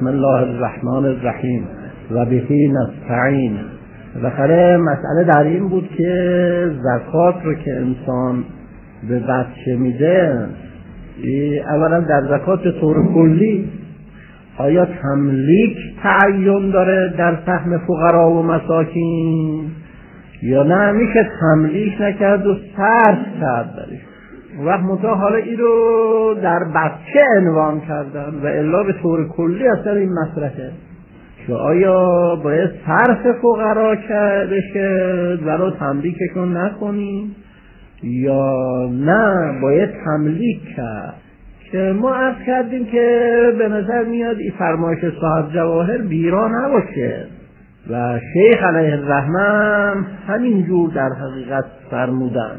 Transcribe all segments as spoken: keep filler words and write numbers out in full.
بسم الله الرحمن الرحیم و بهی نستعین. بالاخره مسئله در این بود که زکات رو که انسان به بچه میده، اولا در زکات به طور کلی آیا تملیک تعین داره در سهم فقرا و مساکین یا نه میشه تملیک نکرد و صرف کرد درش؟ وقت منطقه حالا این رو در بچه عنوان کردن و الا به طور کلی اصلا این مسئله که آیا باید صرف فقرا بشه ولو تملیکشون نکنیم یا نه باید تملیک کرد. که ما عرض کردیم که به نظر میاد این فرمایش صاحب جواهر بیرا نباشه و شیخ علیه الرحمه همینجور در حقیقت فرمودن.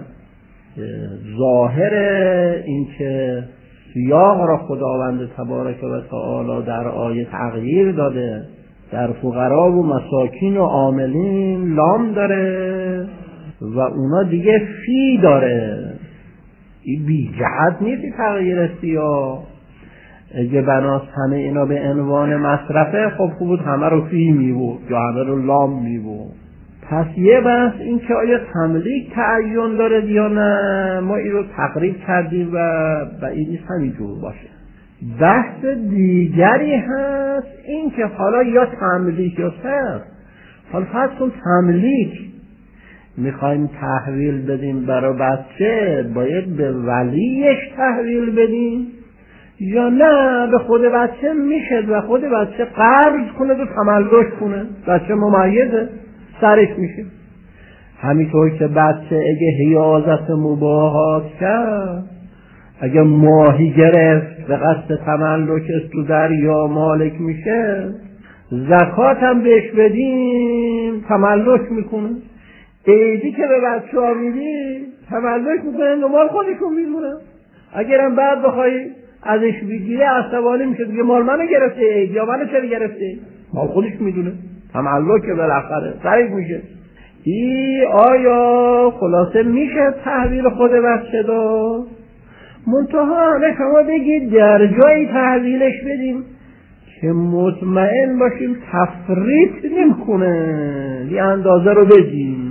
ظاهر این که سیاق را خداوند تبارک و تعالی در آیه تغییر داده، در فقرا و مساکین و عاملین لام داره و اونا دیگه فی داره. این بی جهت نیست تغییر سیاق. اگه بناست همه اینا به عنوان مصرفه، خب خوب بود همه رو فی میبود یا همه رو لام میبود. پس یه بحث این که آیا تملیک تعین داره یا نه، ما این رو تقریب کردیم و و این نیست همینجور باشه. بحث دیگری هست این که حالا یا تملیک یا صرف. حالا فرض کن تملیک میخوایم تحویل بدیم برای بچه، باید به ولیش تحویل بدیم یا نه به خود بچه میشه و خود بچه قرض کنه و تملک کنه؟ بچه ممیزه، سرش میشه. همینطور که بچه اگه حیازت مباحات کرد، اگه ماهی گرفت به قصد تملک تو دریا مالک میشه، زکات هم بهش بدیم تملک میکنه. ایدی که به بچه ها میدی تملک میکنه، مال خودشون میدونه. اگرم بعد بخوای ازش بگیره عصبانی میشه، دیگه مال منو گرفته ایدی یا منو چرا گرفته؟ مال خودش میدونه، تملک بالاخره سرش میشه. ای آیا خلاصه میشه تحویل خود بچه داد؟ منتها شما بگید در جایی تحویلش بدیم که مطمئن باشیم تفریط نمیکنه، یه اندازه رو بدیم.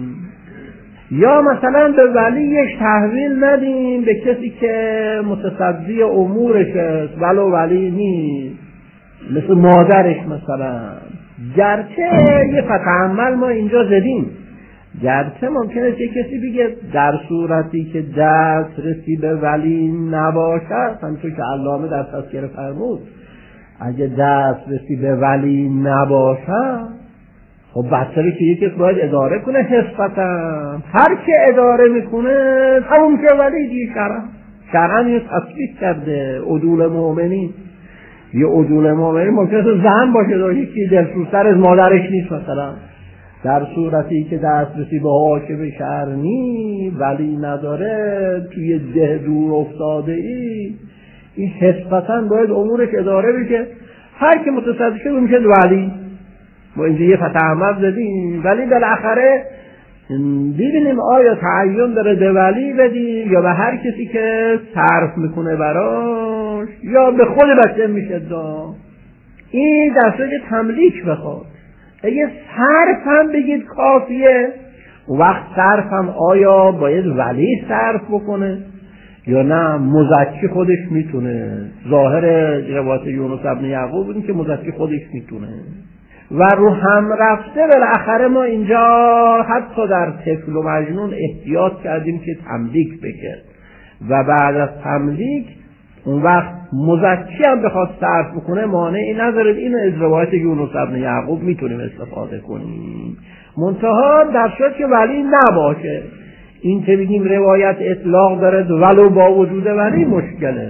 یا مثلا به ولیش تحویل ندیم، به کسی که متصدی امورش است ولو ولی نیست، مثل مادرش مثلا. گرچه یه فتعمل ما اینجا زدیم، گرچه ممکنه که کسی بگه در صورتی که دسترسی به ولی نباشد، همینطور که علامه در تذکره فرمود، اگه دسترسی به ولی نباشد، خب بچه که یکی باید اداره کنه حسبتا. هر که اداره میکنه همون که ولی دیگه شرعن شرعن یه تصویب کرده. عدول مؤمنین، یه عدول مؤمنین ممکنه زن باشه داشتی که دلسوزتر از مادرش نیست مثلا، در صورتی که دسترسی به حاکم شرعی ولی نداره، توی ده دور افتاده ای، این حسبتا باید امورش اداره بشه. هر که متصدی شده میشه ولی. ما اینجا یه فتح احمد زدیم، ولی بالاخره ببینیم آیا تعین داره به ولی بدیم یا به هر کسی که صرف میکنه براش، یا به خود بچه میشه داد. این در صورت تملیک بخواد. اگه صرف هم بگید کافیه، وقت صرف هم آیا باید ولی صرف بکنه یا نه مزکی خودش میتونه؟ ظاهر روایت یونس ابن یعقوب بود که مزکی خودش میتونه. و رو هم رفته بالاخره ما اینجا حتی در طفل و مجنون احتیاط کردیم که تملیک بشه و بعد از تملیک اون وقت مزکی هم بخواد صرف بکنه مانعی نداره. این از روایت یونس ابن یعقوب میتونیم استفاده کنیم، منتها در صورت که ولی نباشه. این که بگیم روایت اطلاق داره ولو با وجود ولی مشکله.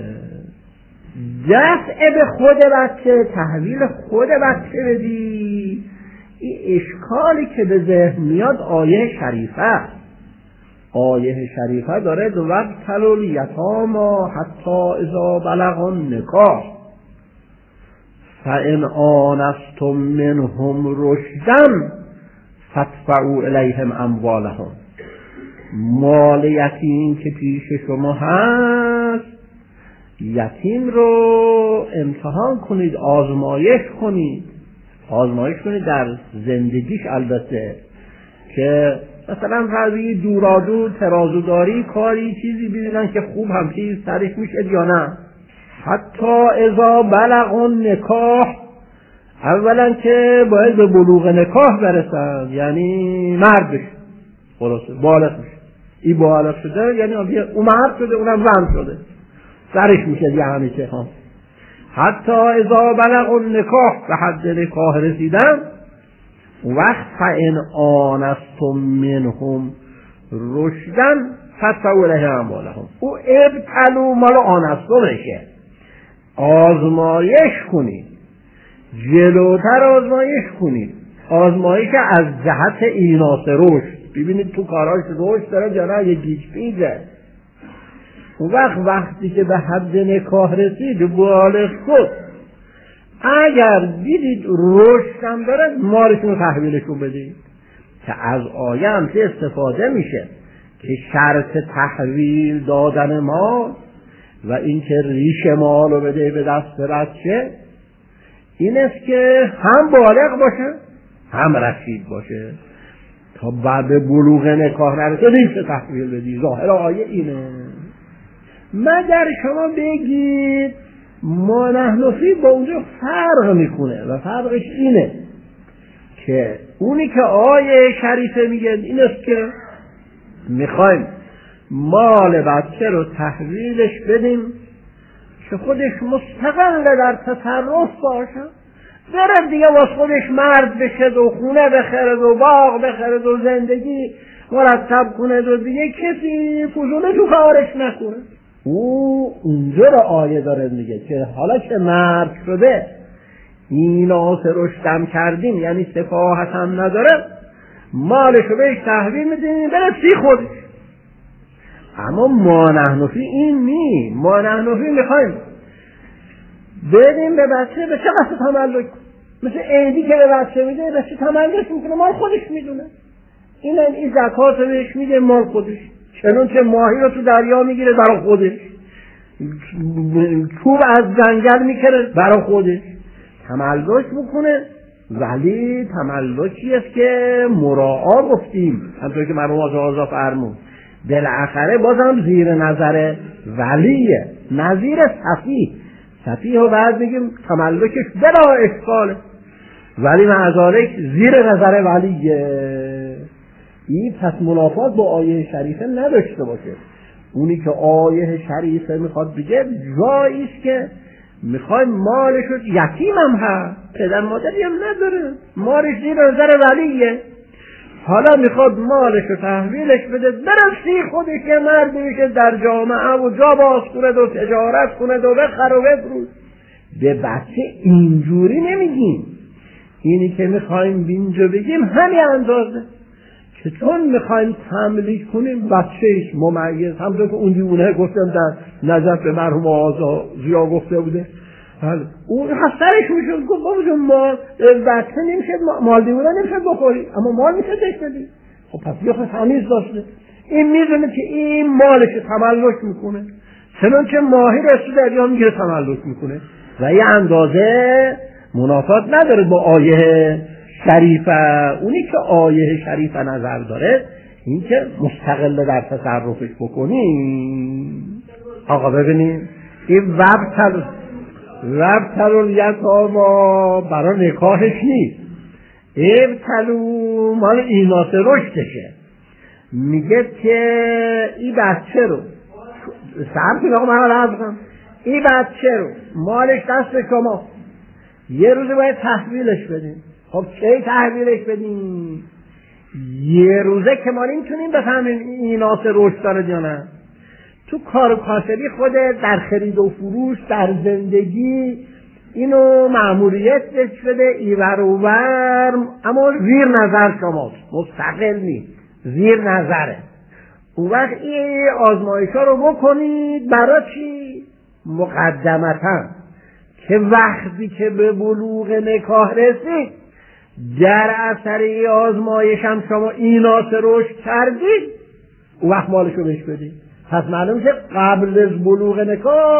دفع به خود بچه، تحویل خود بچه بدی، این اشکالی که به ذهن میاد آیه شریفه آیه شریفه داره دو وقتل الیتاما حتی اذا بلغوا النکاح فان آنستم منهم رشدا فادفعوا الیهم اموالهم. مال یتیم که پیش شما هست، یتیم رو رو امتحان کنید، آزمایش کنید، آزمایش کنید در زندگیش. البته که مثلا فرضی دورادور ترازوداری کاری چیزی ببینن که خوب هم چیز سرش میشه یا نه. حتی اذا بلغ نکاح، اولا که باید به بلوغ نکاح برسن، یعنی مرد بشه، خلاصه بالغ بشه. این بالغ شده یعنی اون مرد شده، اونم زن شده، سرش میشه یه همه چه هم. حتی اذا بلغ النکاح، به حد نکاح رسیدن، وقت فإن آنستم منهم رشدن فادفعوا الیهم اموالهم. او ابتلوا مال آنستو بشه، آزمایش کنید، جلوتر آزمایش کنید، آزمایش از جهت ایناس رشد. ببینید تو کاراش رشد داره جنا یه گیج پیزه. اون وقت وقتی که به حد نکاح رسید بالغ شد، اگر دیدید رشد هم داره، مالشون رو تحویلشون بدید. که از آیه هم که استفاده میشه که شرط تحویل دادن مال و اینکه ریش مال رو بده به دست بچه این است که هم بالغ باشه هم رشید باشه. تا بعد بلوغ نکاح نرسه ریش تحویل بدی. ظاهر آیه اینه. مگر شما بگید ما نحنفی با اونجا فرق میکنه و فرقش اینه که اونی که آیه شریفه میگه این است که میخوایم مال بچه رو تحویلش بدیم که خودش مستقل در تصرف باشه، بره دیگه واس خودش مرد بشه و خونه بخره و باغ بخره و زندگی مرتب کنه و دیگه کسی فضوله تو کارش نکنه. او اونجا رو آیه داره میگه که حالا که مرد شده ایناس رشدم کردیم، یعنی سفاحت هم نداره، مالشو بهش تحویل میدیم بره سی خودش. اما ما نحنفی این نی. ما نحنفی میخوایم بدیم به بچه به چه قصد تملک، مثل عیدی که به بچه میده به چه تملک میکنه، مال خودش میدونه. این این زکات رو بهش میده مال خودش، چنون که ماهی رو تو دریا میگیره برای خودش، چوب از جنگل میکنه برای خودش، تملک بکنه. ولی تملکی است که مراعا گفتیم، همطور که مرحوم آزاد فرمود، بالاخره بازم زیر نظر ولیه، نظیر صفیح. صفیح رو بعد بگیم تملکش بلا اشکاله، ولی معذالک زیر نظر ولیه. این پس منافات با آیه شریفه نداشته باشه. اونی که آیه شریفه میخواد بگه جاییست که میخوایم مالش رو، یتیم هم هست، پدر مادری هم نداره، مالش زیر نظر ولیه، حالا میخواد مالش رو تحویلش بده برسی خودش یه مرد میشه در جامعه و جا باز کنه و تجارت کنه و بخر و بفروش. به بچه اینجوری نمیگیم. اینی که میخوایم اینجا بگیم همین اندازه که چون میخوایم تملیک کنیم بچهش ممیز، همونطور که اون دیونه گفتم در نجف به مرحوم آزا زیا گفته بوده، اون خسترش میشد گفت بابا جون مال بچه نمیشه، مال دیونه نمیشه بخوری، اما مال میشه دشت بدی. خب پس یه خود تمیز داشته. این میدونه که این مالش تملک میکنه، چنان که ماهی رسو دریا میگیره تملک میکنه و یه اندازه منافات نداره با آیه شریفه. اونی که آیه شریفه نظر داره این که مستقل در تصرفش بکنی. آقا ببینیم این وبتل وبتل الیتاما برای نکاحش نیست، ابتلو مال ایناس رشدشه. میگه که این بچه رو سرد کنه، آقا من حالا عرضم این بچه رو مالش دست شما، یه روز باید تحویلش بدین. خب چه تحویلش بدین؟ یه روزه که ما نمیتونیم بفهمیم ایناس رشد داره یا نه. تو کار و کاسبی خود در خرید و فروش در زندگی اینو مأموریت بهش بده ایور و ور، اما زیر نظر شماست، مستقل نیست، زیر نظره. اون وقت این آزمایش‌ها رو بکنید. برای چی؟ مقدمتاً که وقتی که به بلوغ نکاح رسید در اثر ای آزمایش هم شما ایناس رشد کردید، اون وقت مالشو بهش بدید. پس معلوم که قبل از بلوغ نکاح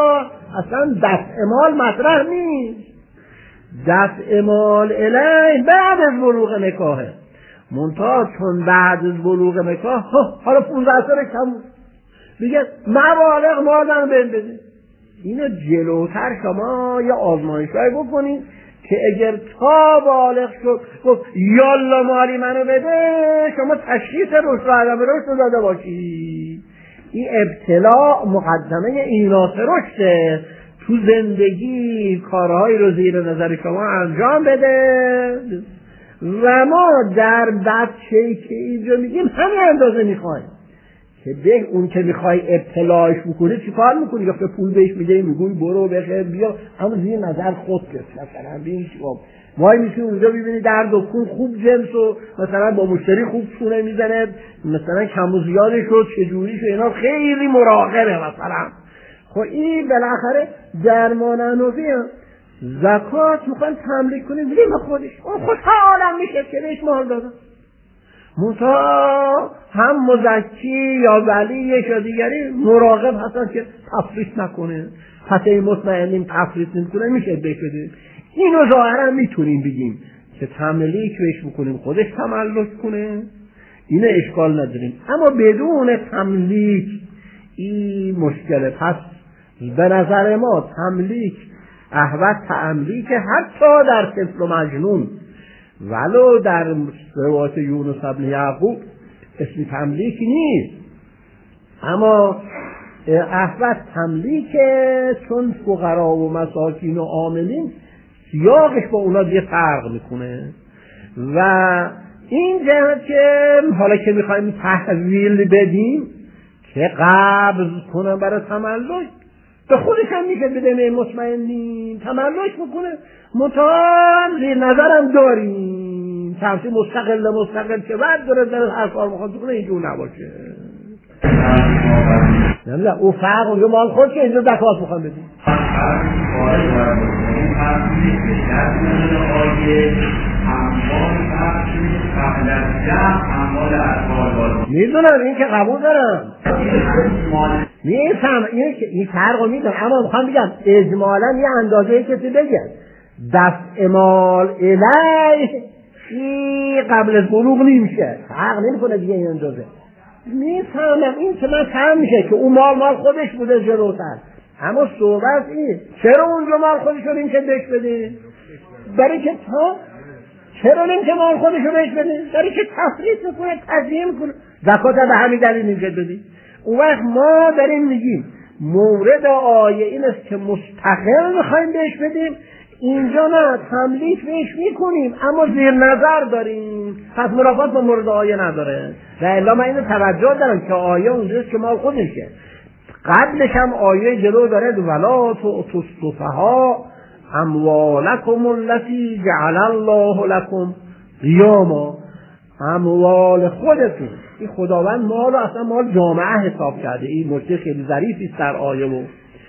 اصلا دفع مال مطرح نیست. دفع مال الی بعد از بلوغ نکاحه. منتها چون بعد از بلوغ نکاح حالا پونزده سال کم میگه مبالغ مال بهم بده. اینو جلوتر شما یه آزمایشگاهی بکنید که اگر تا بالغ شد گفت یالا مالی منو بده، شما تشخیص رشد و عدم رشد رو داده باشی. این ابتلاع مقدمه ایناس رشده. تو زندگی کارهایی رو زیر نظر شما انجام بده و ما در بچه‌ای که اینجا میگیم همین اندازه میخوایم که به اون که میخوای ابتلاعش بکنه چی کار میکنی؟ یا پول بهش میده میگوی برو بخیر بیا، اما زیر نظر خود کس مثلا بین شما وای میشه اونجا ببینی در دکون خوب جنس و مثلا با مشتری خوب چونه میزنه، مثلا کم و زیادش رو چجوریش و اینا خیلی مراقبه مثلا. خب این بالاخره درمان انوزی هم زکات میخوان تملیک کنیم بیم خودش اون خود حالم میشه که بهش مال دادم. منتها هم مزکی یا ولیش یا دیگری مراقب هستن که تفریط نکنه. حتی مطمئنیم تفریط نمیکنه میشه بکنیم. اینو ظاهرا میتونیم بگیم که تملیک بهش بکنیم خودش تملک کنه، اینه اشکال نداریم. اما بدون تملیک این مشکله. پس به نظر ما تملیک احوط تملیک حتی در طفل و مجنون، ولو در روایت یونس بن یعقوب اسم تملیک نیست، اما احوط تملیکه، چون فقرا و مساکین و عاملین سیاقش با اونا دیگه فرق میکنه. و این جهت که حالا که میخوایم تحویل بدیم که قبض کنم برای تملک، به خودش هم میشه بده مطمئنیم تملک بکنه. مطمئن زیر نظرم داریم تمسی مستقل مستقل که بعد داره در هر کار مخواد کنه اینجور نباشه. نمیدونم او فرق اونجا مال خود که اینجا زکات میخوام بدیم. میدونم این که قبول دارم، میفهم این فرق رو میدونم، اما میخوام بگم اجمالا یه اندازه کسی بگم دفع مال الیه این قبل از بلوغ نمیشه، فرق نمیکنه دیگه این اندازه. میفهمم این که من فهم میشه که اون مال مال خودش بوده جلوتر، اما صحبت این چرا اونجا مال خودش رو نمیشه بهش بده؟ برای که تا چرا نمیشه مال خودش رو بهش بده؟ برای که تفریط میکنه تضییع میکنه. زکات به همین دلیل نمیشه بدی. اون وقت ما داریم میگیم مورد آیه این است که مستقل میخوایم بهش بدیم، اینجا نه تملیک بهش میکنیم اما زیر نظر داریم، پس مرافعات با مورد آیه نداره. و الا من اینو توجه دارم که آیه اونجاست که مال خودشه، قبلش هم آیه جلو داره ولا تؤتوا السفهاء اموالکم التي جعل الله لكم قیاما. اموال خودتون، این خداوند مال اصلا مال جامعه حساب کرده. این نکته خیلی ظریفی است در آیه. و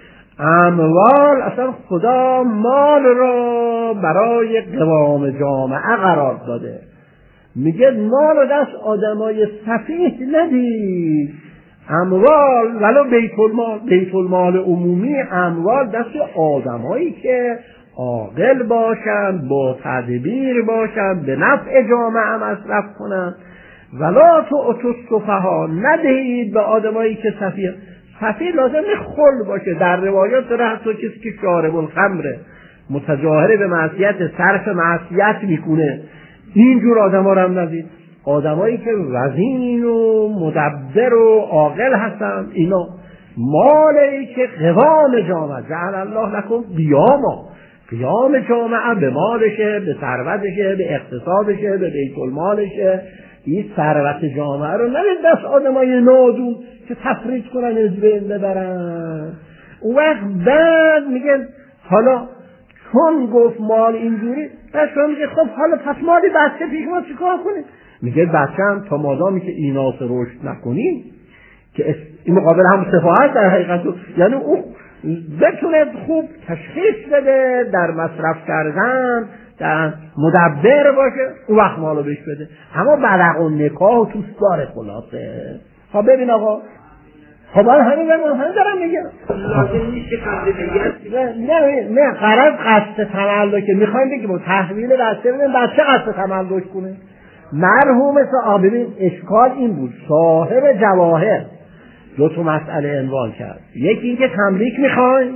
اموال اصلا خدا مال را برای قوام جامعه قرار داده. میگه مال رو دست آدمای سفیه ندید. اموال ولو بیت المال، بیت المال عمومی، اموال دست آدمایی که عاقل باشند، با تدبیر باشند، به نفع جامعه مصرف کنند. ولا تؤتوا السفهاء، ندهید به آدمایی که سفیه. سفیه لازم خل باشه. در روایات داره حتی کسی که شارب الخمره، متجاهر به معصیت، صرف معصیت میکنه، اینجور آدما رو هم ندید. آدمایی که وزین و مدبر و عاقل هستن، اینا مالی که قوام جامعه جعل الله لكم قیاما، قیام جامعه به مالشه، به ثروتشه، به اقتصادشه، به بیت المالشه. این ثروت جامعه رو ندید دست آدمای نادون که تفریط کنن از بین ببرن. اون وقت بعد میگن حالا چون گفت مال اینجوری، پس شما میگه خب حالا پس مالی بچه پیش ما چیکار کنیم؟ میگه بچه هم تا مادامی که ایناس رشد نکنیم که این مقابل هم سفاهت در حقیقت، یعنی او بتونه خوب تشخیص بده در مصرف کردن، در مدبر باشه، اون وقت مالو بهش بده. اما برق و نکاح و توست داره خلاصه. ها ببین آقا خب من همین هم دارم میگم لازم نیست که قبل بگم نه نه قرار قصد تملک میخوایم بگیم با تحویل بچه بدیم بچه قصد تملک کنه. مرحوم صاحبین اشکال این بود صاحب جواهر دو تا مسئله عنوان کرد، یکی اینکه تملیک میخوایم،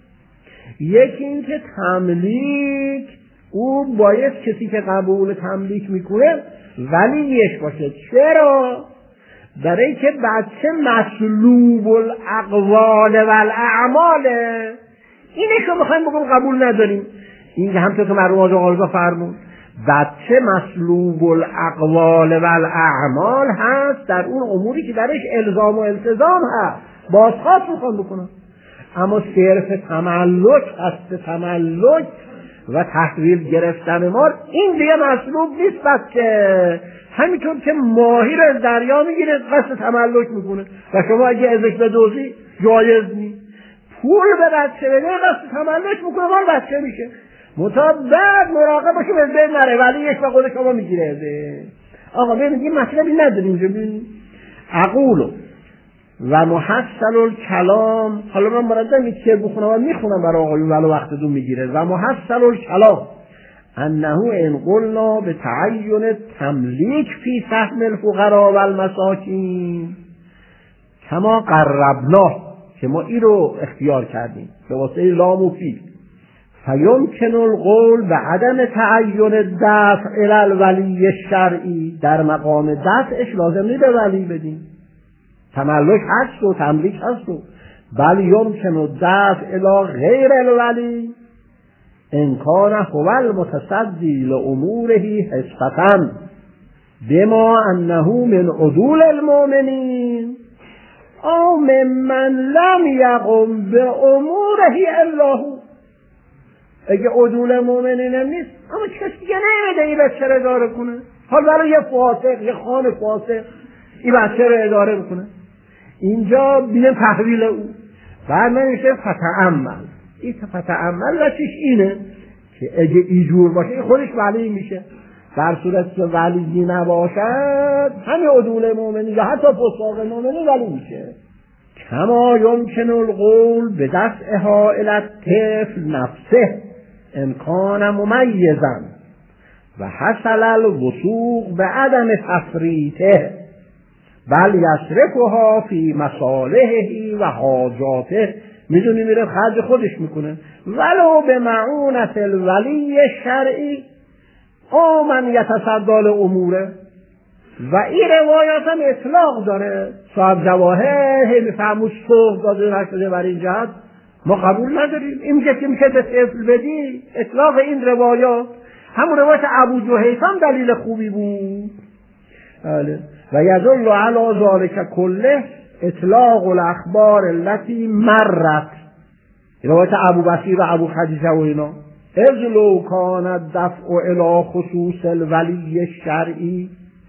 یکی اینکه تملیک او باید کسی که قبول تملیک میکنه ولیش باشه. چرا؟ برای که بچه مسلوب الاقوال و الاعماله. اینش رو میخوایم بگم قبول نداریم. این همطور که مرحوم آقا قاضی فرمود بچه مسلوب الاقوال و الاعمال هست در اون اموری که درش الزام و التزام هست، بازخواست میخوام بکنم. اما صرف تملک هست، تملک و تحویل گرفتن مال این دیگه مسلوب نیست. بچه همینطور که ماهی رو از دریا میگیره قصد تملک میکنه و شما اگه ازش بدوزی جایز نیست. پول به بچه بده قصد تملک میکنه مال بچه میشه. متا بعد مراقب باشه به بین نره ولی یک با قول شما میگیره ازه. آقا ببینید این مطلبی نداریم. ببینید اقولو و محصل الکلام، حالا من مردم این چه بخونم و میخونم برای آقایون ولو وقتتون میگیره. و محصل الکلام انه ان قلنا به تعین تملیک فی سهم الفقراء و المساکین کما قربناه، که ما این رو اختیار کردیم به واسطه لام و فی، فیمکن القول به عدم تعین دفع الی الولی الشرعی، در مقام دفعش لازم نیست به ولی بدیم. تملک هست و تملیک هست و بل یمکن دفع الی غیر الولی ان کان هو المتصدی لاموره حسبة بما انه من عدول المؤمنین او ممن لم یقم باموره الا هو. اگه عدول مؤمنین نیست اما کسی دیگه نمیده این بچه رو اداره کنه. حال برای یه فاسق، یه خان فاسق این بچه رو اداره بکنه. اینجا بینه تحویل او بعد نمیشه فتعمل. این فتعمل و چیش اینه که اگه ایجور باشه این خودش ولی میشه. در صورت که ولی نباشد همه عدول مؤمنین یا حتی فساق مؤمنین ولی میشه. کما یمکن القول به دفعها الی الطفل نفسه ان کان ممیزا و حصل الوثوق به عدم تفریطه بل یصرفها فی مصالحه و حاجاته. میدونی میره خرج خودش میکنه ولو به معونت الولی شرعی او من یتصدی الاموره. و این روایات هم اطلاق داره. صاحب جواهر هی فرمود سوق داده نشده بر این جهت ما قبول نداریم. این که میشه به طفل بدی اطلاق این روایات. همون روایت ابو جهیفم دلیل خوبی بود. بله. و یدل علی ذلک کله اطلاق الاخبار التي مرت، روایت ابو بصیر و ابو خدیجه و اینا. اذ لو کان الدفع الی خصوص الولی الشرعی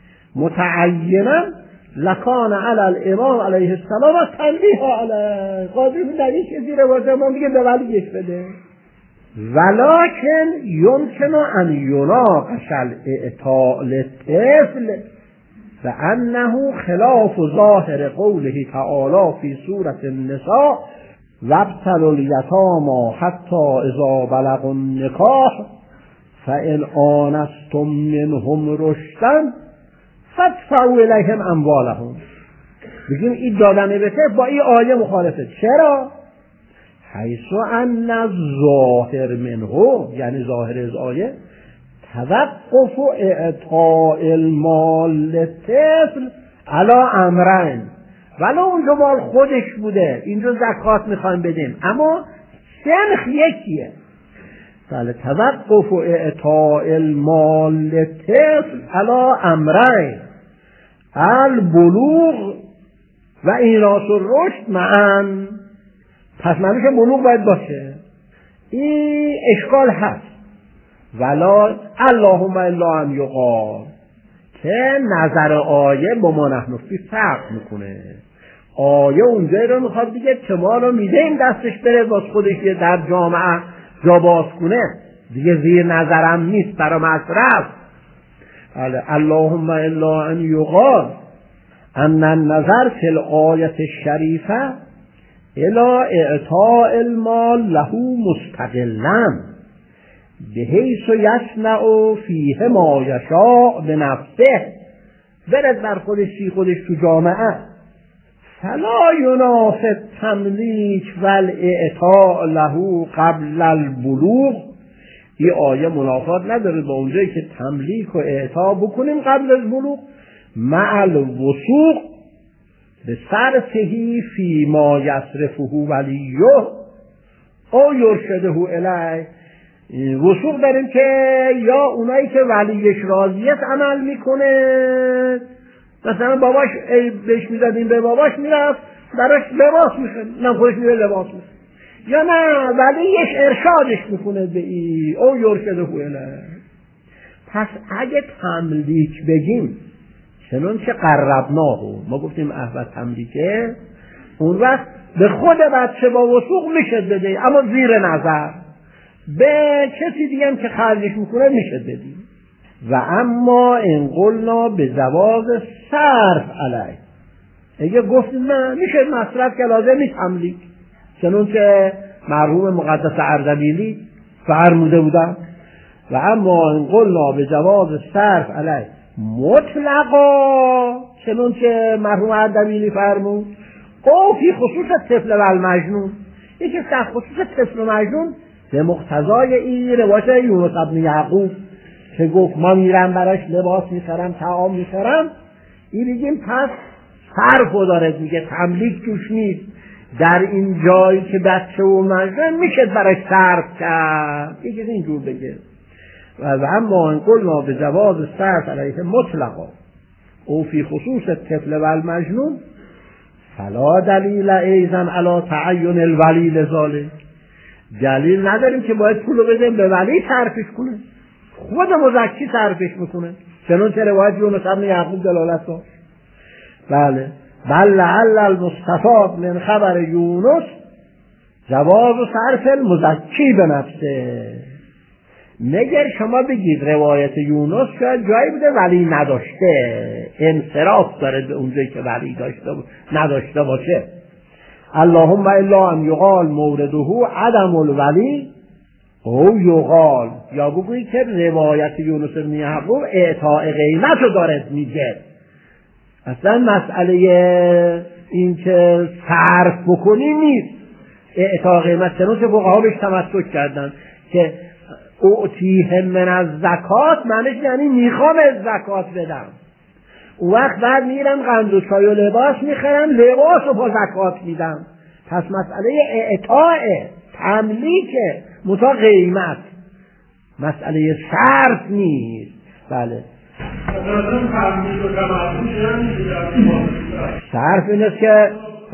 متعینا لکان علی الامام علیه السلام تنبیه علیه. قاضی در این چیزی روایت ما میگه به ولیش بده. ولکن یمکن ان یناقش الاعطاء للطفل فانه خلاف ظاهر قوله تعالی فی سورة النساء وابتلوا الیتامی حتی اذا بلغوا النکاح فان آنستم منهم رشدا فادفعوا الیهم اموالهم. بگیم این دادن به طفل با این آیه مخالفه. چرا؟ حیث ان الظاهر منه، یعنی ظاهر از آیه توقف اعطاء المال للطفل علی امرین. ولو اونجا مال خودش بوده اینجا زکات میخوایم بدیم اما سنخ یکیه. بله توقف اعطاء المال للطفل علی امرین البلوغ و ایناس الرشد معا. پس معنیش بلوغ باید باشه. این اشکال هست. ولا اللهم الا ان یقال که نظر آیه با ما نحن فی فرق میکنه. آیه اونجایی رو میخواد دیگه که ما رو میدهیم دستش بره باز خودش یه در جامعه جا باز کنه دیگه زیر نظرم نیست برای مصرف. اللهم الا ان یقال ان النظر فی الآیة الشریفه الی اعطاء المال له مستقلا بحیث یصنع فیه ما یشاء بنفسه، برد بر خودش فی خودش تو جامعه، فلا ینافی تملیک و الاعطاء له قبل البلوغ. این آیه منافات نداره با اونجایی که تملیک و اعطا بکنیم قبل از بلوغ، مع الوثوق به صرفه فی ما یصرفه ولیه او یرشده الیه. وثوق داریم که یا اونایی که ولیش راضیت عمل میکنه، مثلا باباش بهش میدادیم به باباش میرفت براش لباس میخواد، نه خودش میره لباس میخواد، یا نه ولیش ارشادش میکنه به ای او یرشده الیه. پس اگه تملیک بگیم چنون که قربناه، ما گفتیم احوال تملیکه، اون وقت به خود بچه با وثوق میشه بده، اما زیر نظر به کسی دیگه هم که خرجش میکنه میشه بدیم. و اما ان قلنا به جواز صرف علیه، اگه گفتیم نه میشه مصرف که لازم نیست تملیک، چنون که مرحوم مقدس اردبیلی فرموده بودن. و اما ان قلنا به جواز صرف علیه مطلقا، چنون که مرحوم اردبیلی فرمود، او فی خصوص طفل و المجنون، یکی در خصوص طفل و مجنون به مقتضای این روایت یونس ابن یعقوب که گفت ما میرم براش لباس میخرم طعام میخرم، این بگیم پس صرفو داره دیگه، تملیک توش نیست. در این جایی که بچه و مجنون میشه براش صرف کرد، یکی اینجور بگه. و اما ان قلنا به جواز صرف علیه مطلقا او فی خصوص الطفل و المجنون فلا دلیل ایضا علی تعین الولی لذالک، دلیل نداریم که باید پولو بدیم به ولی صرفش کنه، خود مزکی صرفش میکنه، چنون که روایت یونس ابن یعقوب دلالت داشت. بله بل لعل المستفاد من خبر یونس جواز صرف المزکی به نفسه. مگر شما بگید روایت یونس شاید جایی بوده ولی نداشته، انصراف داره به اونجایی که ولی داشته نداشته باشه. اللهم الا ان یقال مورده عدم الولی او یقال، یا بگویی که روایت یونس بن یعقوب اعطاء قیمت رو داره میگه. اصلا مسئله این که صرف بکنی نیست، اعطاء قیمت چنون که فقها بهش تمسک کردن که اعطیهم من از زکات، معنیش یعنی میخوام از زکات بدم، اون وقت بعد میرم قند و چای و لباس میخرم، لباس رو با زکات میدم. پس مسئله اعطاء تملیکه متا قیمت، مسئله صرف نیست. بله صرف این است که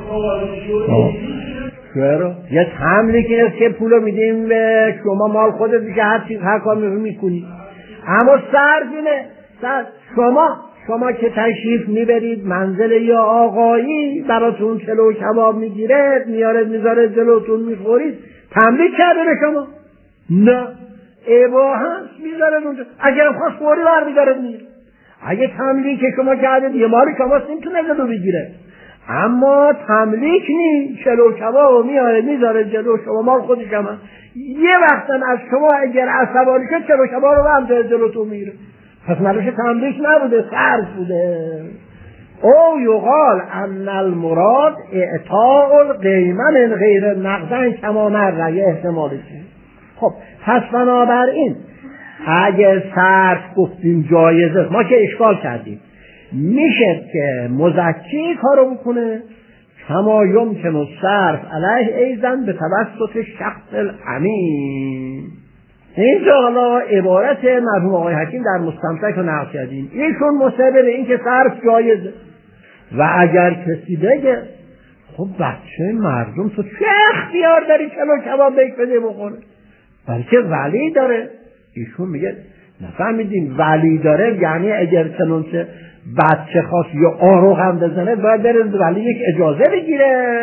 چرا؟ یه تملیک این است که پولو میدیم به شما مال خودت دیگه هر چیز هر کار میکنی، اما صرف اینه صرف شما شما که تشریف میبرید منزل یا آقایی براتون چلو کباب میگیره میاره میذاره جلوتون میخورید، تملیک کرده به شما؟ نه، اباحه میذاره اونجا، اگر خواست خوری بر میداره میره. اگه تملیک شما کرده یه مال شماست نمیتونه جلو بگیره، اما تملیک نی، چلو کباب میاره میذاره جلو شما مال خودش هم یه وقتا از شما اگر عصبانی شد چلو کباب رو هم داره جلوتون میره، پس مالش تملیک نبوده، صرف بوده. او یقال ان المراد اعطاء القیمه من غیر نقدن کما مر، یه احتمالش. خب پس بنابراین اگر صرف گفتیم جایزه، ما که اشکال کردیم میشه که مزکی کارو بکنه کما یمکن الصرف علیه ایضا به توسط شخص الامین. اینجا حالا عبارت مرحوم آقای حکیم در مستمسک رو نقل کردیم، ایشون مصر به این که صرف جایزه. و اگر کسی بگه خب بچه مردم تو چه اختیار داری چلو کباب بیک بده بخوره، بلکه ولی داره. ایشون میگه نفهمیدیم ولی داره یعنی اگر چنون که بچه خواست یا آروغ هم بزنه باید بره ولی یک اجازه بگیره.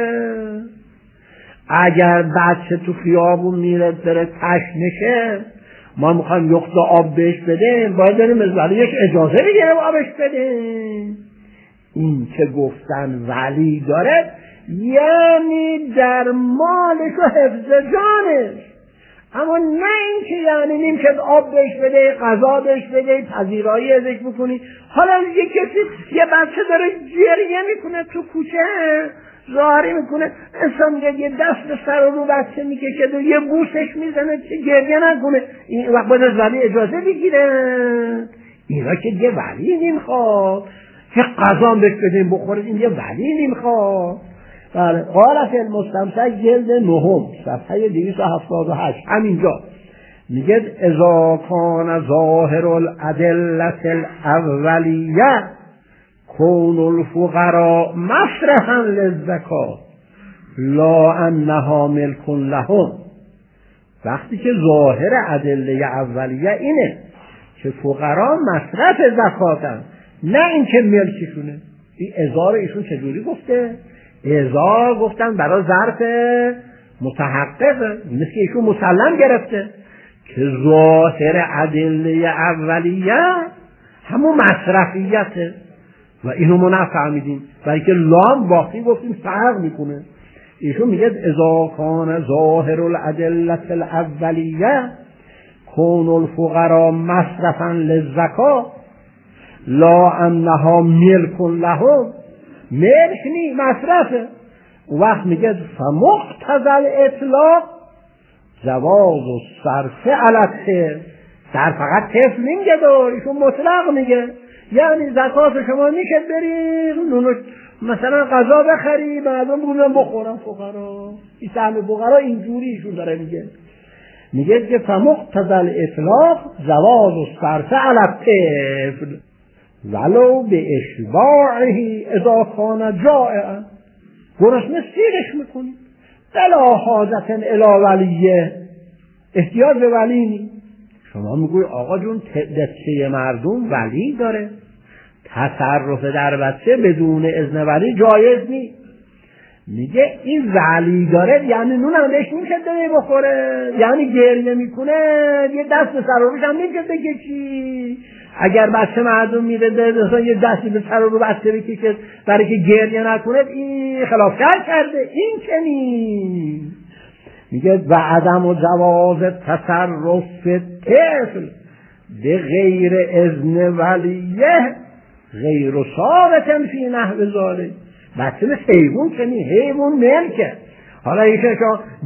اگر بچه تو خیابون میره بره تشنشه، ما میخوایم یخت آب بهش بدیم، باید بریم از ولی یک اجازه بگیره آبش بدیم. این که گفتن ولی داره یعنی در مالش و حفظ جانش، اما نه این که یعنی نیم که آب بهش بده، غذا بهش بده، پذیرایی ازش بکنی. حالا یه کسی یه بچه داره گریه میکنه تو کوچه، ظاهری میکنه، انسان یه دست به سر و رو بچه میکشه و یه بوسش میزنه که گریه نکنه، این وقت باید از ولی اجازه بگیره؟ اینا که یه ولی نمیخواد که غذا بهش بدیم بخوره، این یه ولی نمیخواد. بله. قالت المستمسک جلد نهم صفحه دویست و هفتاد و هشت همینجا میگه اذا کان ظاهر الادله الاولیه کون الفقراء مصرفا للزکات لا انها ملک لهم. وقتی که ظاهر ادله اولیه اینه که فقرا مصرف زکاتن، نه اینکه ملکشونه. این ازار ایشون چجوری گفته؟ ازار گفتن برای ظرف متحقق، مثل که ایشون مسلم گرفته که ظاهر ادله اولیه همون مصرفیته و اینو ما نفهمیدیم، برای که لام باقی گفتیم فرق میکنه. ایشون میگه اذا کان ظاهر الادله الاولیه کون الفقراء مصرفا للزکات لا انها ملک لهم، ملک نی مصرفه. وقت میگه فمقتضی الاطلاق جواز الصرف علی الطفل، در فقط طفل نمیگه دار، ایشون مطلق میگه یعنی زکات شما میشه بریم مثلا غذا بخری مردم بودن بخورن فقرا، این سهم فقرا اینجوری ایشون داره میگه. میگه که فمقتضی الاطلاق جواز الصرف علی الطفل ولو به اشباعه اذا کان جائعا، گرسنه سیرش میکنی بلا حاجت الی ولیه، احتیاج به ولی نی. شما میگوی آقا جون بچه مردم ولی داره، تصرف در بچه بدون اذن ولی جایز نی. میگه این ولی داره یعنی نونم بهش میشه دمی بخوره، یعنی گریه میکنه یه دست سر و روش هم میشه بکشی. اگر بچه مردم میره مثلا یه دستی به سر و رو بچه بکشه برای که گریه نکنه، این خلاف کرده، این که نیست. میگه و عدم و جواز تصرف طفل به غیر اذن ولیه غیر ثابت فی نحو ذلک. بچه مثل حیوان که نیست، حیوان ملکه. حالا این که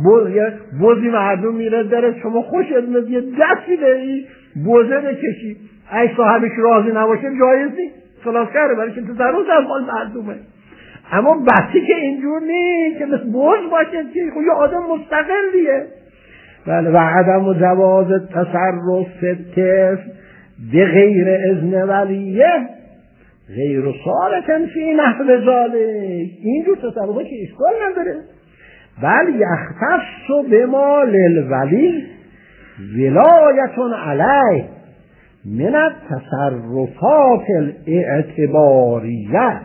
بوزی مردم میره داره شما خوشت میاد یه دستی بری بوزه بکشی، اگه صاحبش راضی نباشه جایز نیست، خلاص کرده، برای که تصرف در مال مردمه. اما بچه که اینجور نیست که مثل بوز باشه که خب یه آدم مستقلیه. بله. و عدم و جواز تصرف طفل به غیر اذن ولیه غیر صارتن فی نحو ذالک، اینجور تصرفه که اشکال نداره. بل یختص بما للولی ولایتون علیه من التصرفات الاعتباریه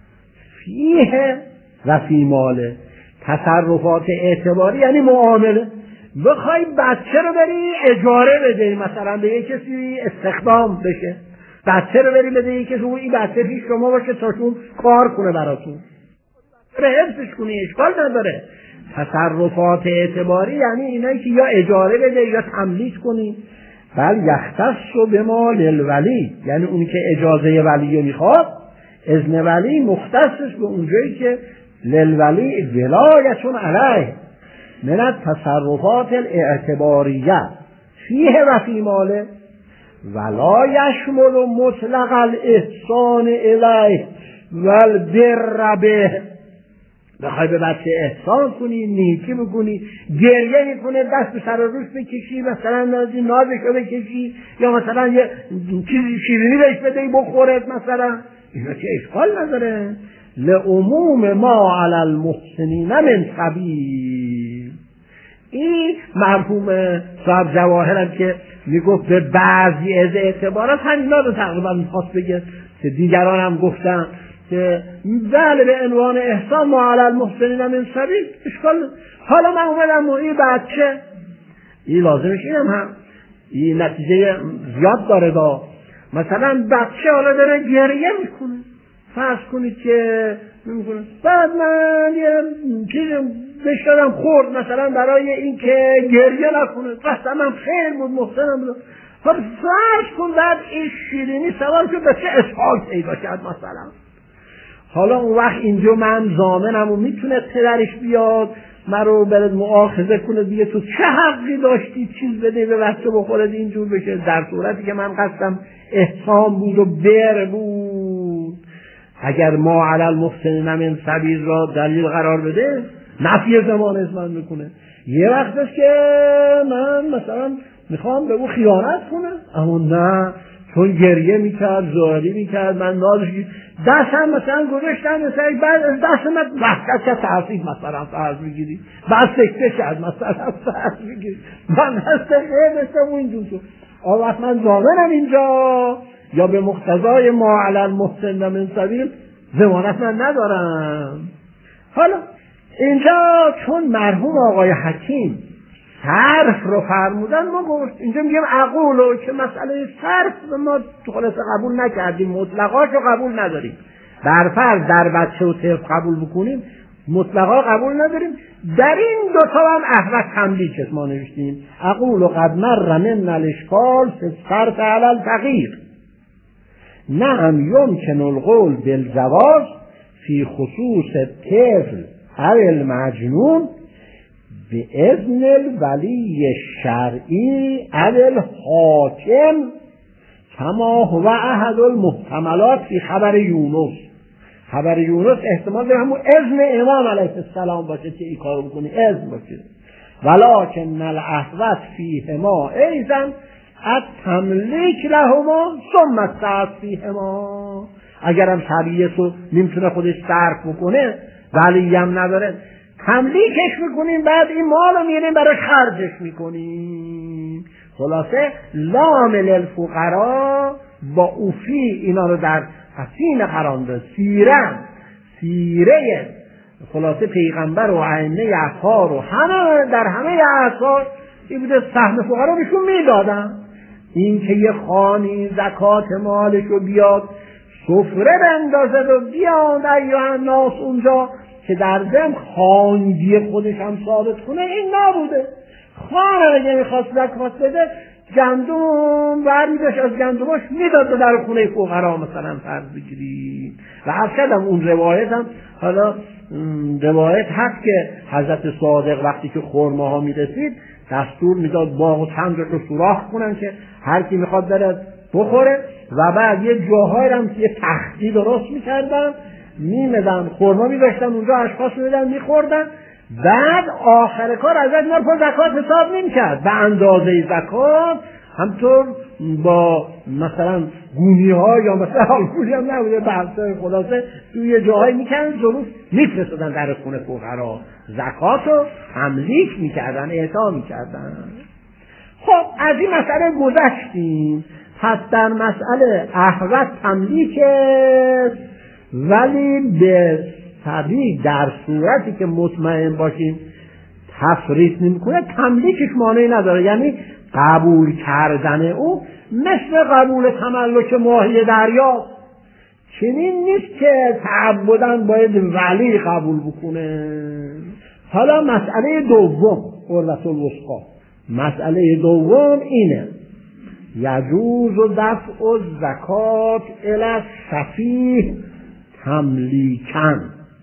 فیه و فی ماله. تصرفات اعتباری یعنی معامله، بخوای بچه رو بری اجاره بدهی، مثلا به یک کسی استخدام بشه، بچه رو بری بده یک کسی این بچه پیش شما باشه تا شون کار کنه براتون، رو حفظش کنی، اشکال نداره. تصرفات اعتباری یعنی اینایی که یا اجاره بده یا تملیک کنی. بل یختص بما للولی، یعنی اونی که اجازه ولی میخواد، اذن ولی مختصش به اونجایی که للولی ولایتون علیه من التصرفات الاعتباریه فیه و فی ماله ولا یشمل مطلق الاحسان الیه والبر به. بخوای به بچه احسان کنی، نیکی بکنی، گریه میکنه دست سر روش بکشی، مثلا نازشو بکشی، یا مثلا یه چیزی شیرینی بهش بدهی بخوره، مثلا اینا چه اشکال نداره. لعموم ما علی المحسنین من سبیل. این مرحوم صاحب جواهر هم که میگفت به بعضی از اعتبارات همینا رو تقریبا میخواست بگه که دیگران هم گفتن که بله به عنوان احسان ما علی المحسنین من سبیل، اشکال. حالا من اومدم این بچه این لازمش اینم هم این نتیجه زیاد داره دا، مثلا بچه حالا داره گریه میکنه، فرض کنید که نمی‌کنه بعد من یه چیز بشترم خورد مثلا برای این که گریه نکنه، قسمم خیلی بود، محسنم بود. خب فرض کن بعد این شیرینی سوار که به چه اسحاق پیدا کرد مثلا. حالا اون وقت اینجا من ضامنم و میتونه پدرش بیاد من رو برد مؤاخذه کنه دیگه تو چه حقی داشتی چیز بده به بچه بخورد اینجور بشه، در صورتی که من قصدم احسان بود و بر بود. اگر ما علی المحسنین من سبیل را دلیل قرار بده نفی زمان ازمن میکنه. یه وقت است که من مثلا میخوام به او خیانت کنم، اما نه، چون گریه میکرد زاری میکرد من نازش دستم مثلا گذاشتم مثلا بعد دست من وحکت که تحصیل مثلا فرض میگیری بعد سکته شد مثلا فرض میگیری من دست خیلی دستم و اینجور شد. آوقت من ضامنم اینجا یا به مقتضای ما علی المحسن من سبیل ضمانت من ندارم. حالا اینجا چون مرحوم آقای حکیم صرف رو فرمودن ما گفت اینجا میگیم عقولو که مسئله صرف ما تو خلاصه قبول نکردیم، مطلقاش رو قبول نداریم. در فرض در بچه و طفل قبول بکنیم، مطلقا قبول نداریم. در این دوتا هم احوت تملیک ما نوشتیم عقولو قد مر من الاشکال صرف علی الفقیر نعم یمکن القول بالجواز فی خصوص الطفل او المجنون به اذن الولی الشرعی او الحاکم کما هو احد المحتملات فی خبر یونس. خبر یونس احتمال داره همون اذن امام علیه السلام باشه که این کارو بکنی، اذن باشه. ولکن الاحوط فیهما ایضا التملیک لهما ثم الصرف فیهما. اگرم شریعت رو نمیتونه خودش صرف بکنه ولی هم نداره تملیکش میکنیم، بعد این مال رو میریم برای خرجش میکنیم. خلاصه لامل الفقرا با اوفی اینا رو در حسین قرار داد. سیره سیره خلاصه پیغمبر و ائمه اطهار و همه در همه اعصار این بوده سهم فقرا بهشون میدادن. این که یه خانی زکات مالش رو بیاد سفره بندازد و بیاد ایها الناس اونجا که در ضمن خانگی خودش هم ثابت کنه، این نبوده. خان اگه میخواست زکات بده گندم بری داشت از گندماش میداد در خونه فقرا مثلا فرض بگیرید. و اصلا اون روایت هم حالا روایت هست که حضرت صادق وقتی که خرماها میرسید دستور میداد باغ و چند رو سوراخ کنن که هر کی میخواد بره بخوره و بعد یه جاهایی هم که یه تختی درست میکردن میمدن خرما میداشتن اونجا اشخاص میدن میخوردن، بعد آخر کار ازت مال پر زکات حساب نمیکرد به اندازه زکات، همطور با مثلا گونی ها یا مثلا گونی هم نبوده بحثای خلاصه توی جاهایی میکردن ظروف میفرستادن در خونه فقرا زکات رو تملیک میکردن اعطا میکردن. خب از این مسئله گذشتیم. پس در مسئله احوط تملیکه، ولی به طبیعی در صورتی که مطمئن باشیم تفریط نمی‌کنه تملیکش مانعی نداره. یعنی قبول کردن او مثل قبول تملک ماهی دریا، چنین نیست که تعبداً باید ولی قبول بکنه. حالا مسئله دوم قربت الوثقی، مسئله دوم اینه یجوز دفع الزکات الی السفیه تملیکن.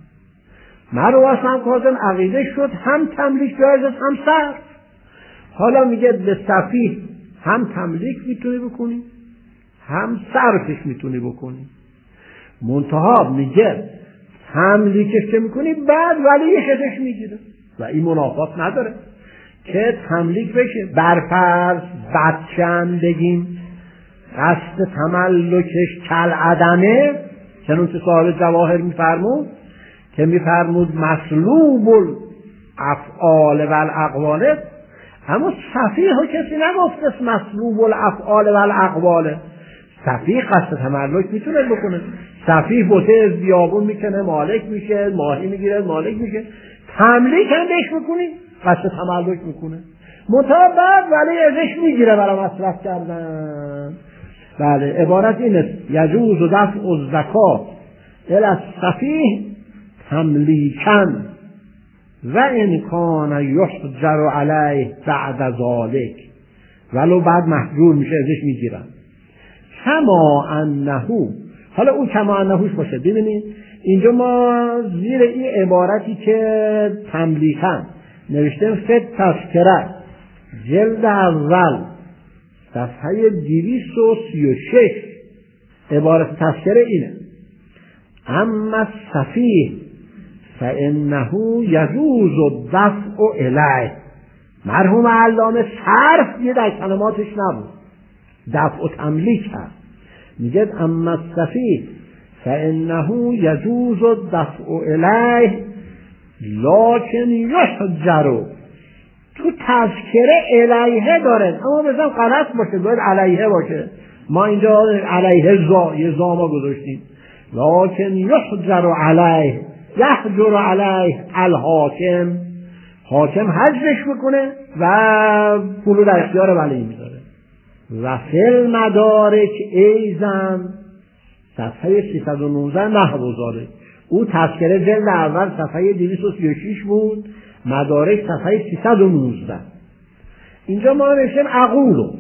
مروه هم کازم عقیده شد هم تملیک جایز هم صرف. حالا میگه به سفیه هم تملیک میتونی بکنی هم صرفش میتونی بکنی. منتها میگه تملیکش که میکنی بعد ولیش ازش میگیره و این منافات نداره که تملیک بشه. برفرض بچه‌ام بگیم قصد تملکش کل عدمه، چنون که صاحب جواهر میفرمود که میفرمود مسلوب الافعال و الاقوال، اما سفیه ها کسی نگفت مسلوب الافعال و الاقوال. سفیه قصد تملک میتونه بکنه. سفیه بوته از بیابون میکنه مالک میشه، ماهی میگیره مالک میشه، تملیک هم بهش میکنی قصد تملک میکنه، منتها بعد ولی ازش میگیره برای مصرف کردن. بله عبارت اینه یجوز دفع الزکات الاسفیه تملیکن و ان کان یحجر علیه بعد ذالک، ولو بعد محجور میشه ازش میگیرن. کما انه، حالا اون کما انهوش باشه. ببینید اینجا ما زیر این عبارتی که تملیکن نوشتیم فت تذکره جلد اول صفحه دویست و سی و شش، عبارت تذکره اینه: اما السفیه فانه یجوز الدفع الیه. مرحوم علامه صرف یه در کلماتش نبود، دفع و تملیک هست. میگه اما السفیه فانه یجوز الدفع الیه لکن یحجر. تو تذکره الیه داره، اما مثلا غلط باشه باید علیه باشه. ما اینجا علیه زا یه زا ما گذاشتیم. لکن یحجر علیه، یحجر علیه الحاکم، حاکم حجرش میکنه و پولو در اختیار ولی میذاره. و فی المدارک ایزن صفحه سیصد و نوزده نحو ذالک. او تذکره جلد اول صفحه دویست و سی و شش بود، مدارک صفحه سیصد و نوزده. اینجا ما نوشتیم اقولو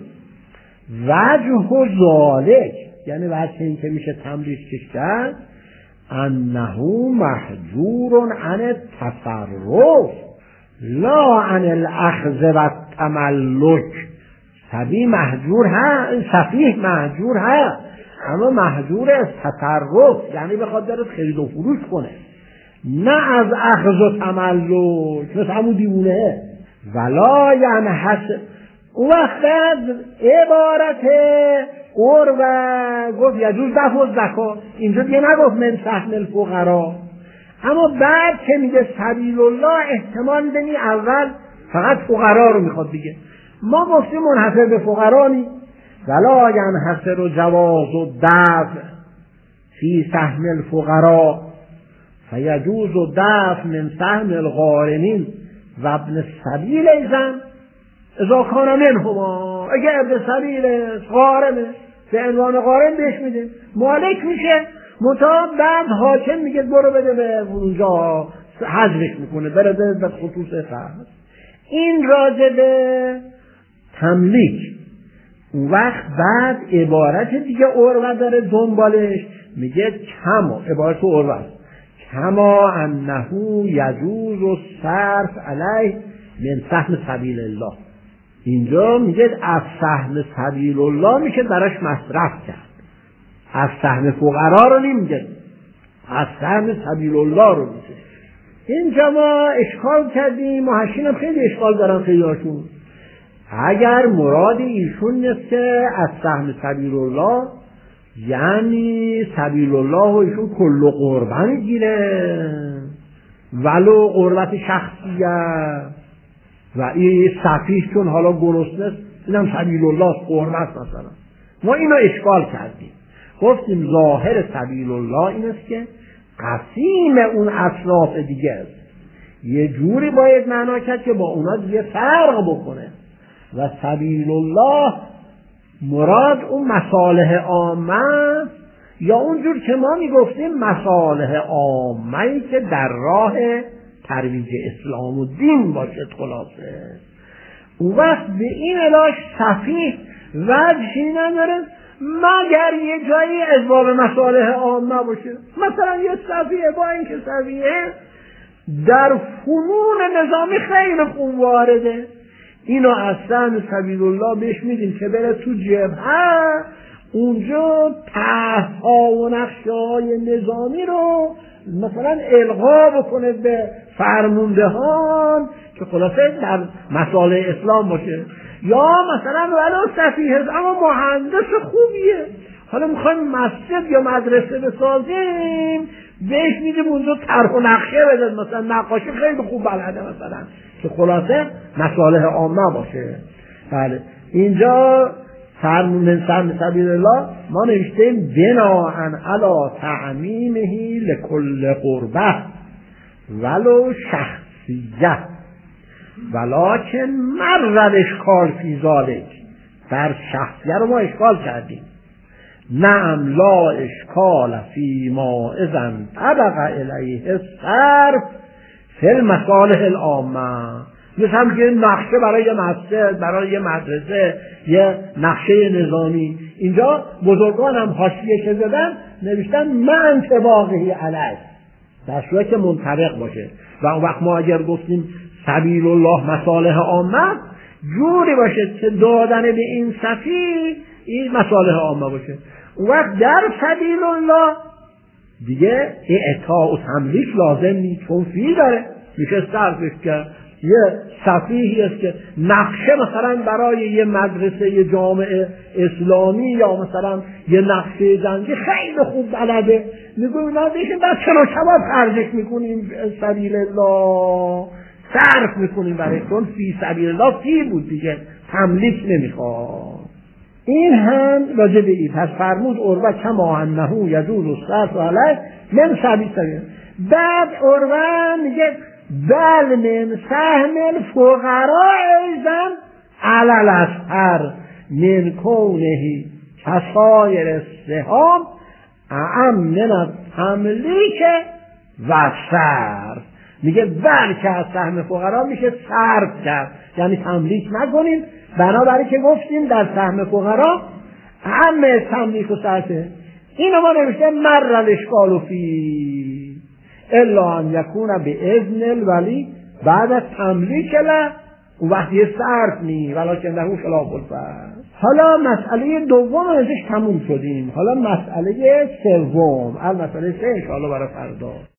وجه ذالک، یعنی وجه این که میشه تملیکش کرد، انه محجور عن التصرف لا عن الاخذ و التملک. سبی محجور هست، سفیه محجور هست، اما محجور از تصرف، یعنی بخواد داره خرید و فروش کنه، نه از اخذ و تملک مثل همون دیوونه. ولا ینحصر، اون وقت عبارت قرب گفت یجوز دفع و زکات، اینجا دیگه نگفت من سهم الفقرا. اما بعد که میگه سبیل الله احتمال دنی اول فقط فقرا رو میخواد دیگه. ما گفتیم منحصر به فقرا نی. ولا ینحصر جواز و دفع فی سهم الفقرا فیجوز و دفع من سهم الغارمین و ابن السبیل ایزن اذا کان منهما. اگه ابن السبیل غارمه به عنوان غارم بهش میده، مالک میشه، متا بعد حاکم میگه برو بده به اونجا، حذفش میکنه، بره به خصوص فرد. این راجع به تملیک. اون وقت بعد عبارت دیگه عروه داره دنبالش، میگه کما، عبارت عروه کما انه یجوز الصرف علیه من سهم سبیل الله. اینجا میگه از سهم سبیل الله میشه براش مصرف کرد، از سهم فقرا رو نمیگه، از سهم سبیل الله رو میگه. اینجا ما اشکال کردیم، محشین هم خیلی اشکال دارن خیلی هاشون. اگر مراد ایشون نیست که از سهم سبیل الله یعنی سبیل الله و ایشون کل قربه میگیره ولو قربت شخصیه و این صفیش چون حالا گرسنه است اینم سبیل الله قربت مثلا. ما اینو اشکال کردیم، گفتیم ظاهر سبیل الله این است که قسیم اون اطراف دیگه است، یه جوری باید معنا کرد که با اونا دیگه فرق بکنه. و سبیل الله مراد اون مصالح عامه یا اونجور که ما میگفتیم مصالح عامه‌ای که در راه ترویج اسلام و دین باشه خلاصه. اون وقت به این علاج صفیح وجهی نداره مگر یه جایی از باب مصالح عامه باشه. مثلا یه صفیه با این که صفیه در فنون نظامی خیلی خوب وارده، اینو اصلا سبیل الله بهش میدیم که بره تو جبهه اونجا طرح‌ها و نقشه‌های نظامی رو مثلا القا بکنه به فرماندهان که خلاصه در مصالح اسلام باشه. یا مثلا ولو سفیه اما مهندس خوبیه، حالا میخوایم مسجد یا مدرسه بسازیم بهش میدیم اونجا طرح و نقشه بده، مثلا نقاشی خیلی خوب بلده مثلا که خلاصه مصالح عامه باشه. بله اینجا فرمون سم سبیل الله ما نوشتیم بناءً علی تعمیمه لکل قربه ولو شخصیه ولکن مر اشکال فی ذالک. در شخصیه رو ما اشکال کردیم، نعم لا اشکال فی ما اذن طبق الیه صرف فی المصالح العامه. مثل هم که نقشه برای یه مسجد، برای یه مدرسه، یه نقشه نظامی، اینجا بزرگان هم حاشیه که زدن نوشتن من طباقی علیه، در صورت که منطبق باشه. و اون وقت ما اگر گفتیم سبیل الله مصالح عامه، جوری باشه که دادن به این سفیر این مصالح عامه باشه. اون وقت در سبیل الله دیگه اعطاء و تملیک لازم نیست، چون فی داره، میشه صرفش کرد. یه سفیهی است که نقشه مثلا برای یه مدرسه، یه جامعه اسلامی یا مثلا یه نقشه جنگی خیلی خوب بلده، میگویم اینا دیگه بس چرا شباب خرجش میکنیم سبیل الله، صرف میکنیم برای، چون فی سبیل الله فی بود دیگه، تملیک نمیخواد. این هم راجع به این پس فرمود عروه کما انه یجوز الصرف علیه من سبیل سبیل. بعد عروه میگه بل من سهم الفقراء ایضا علی الاصحر من کونه کسایر السهام اعم من التملیک و صرف. میگه بل که از سهم فقرا میشه صرف کرد، یعنی تملیک نکنیم، بنابراین که گفتیم در سهم فقرا همه تملیک و صرفه. اینو ما نوشته مر الاشکال فی الا ان یکون به اذن الولی بعد از تملیک له اون وقت یه صرف نی ولکن له خلاف الفرض. حالا مسئله دوم ازش تموم شدیم، حالا مسئله سوم، المسئله سه ان شاء الله برای فردا.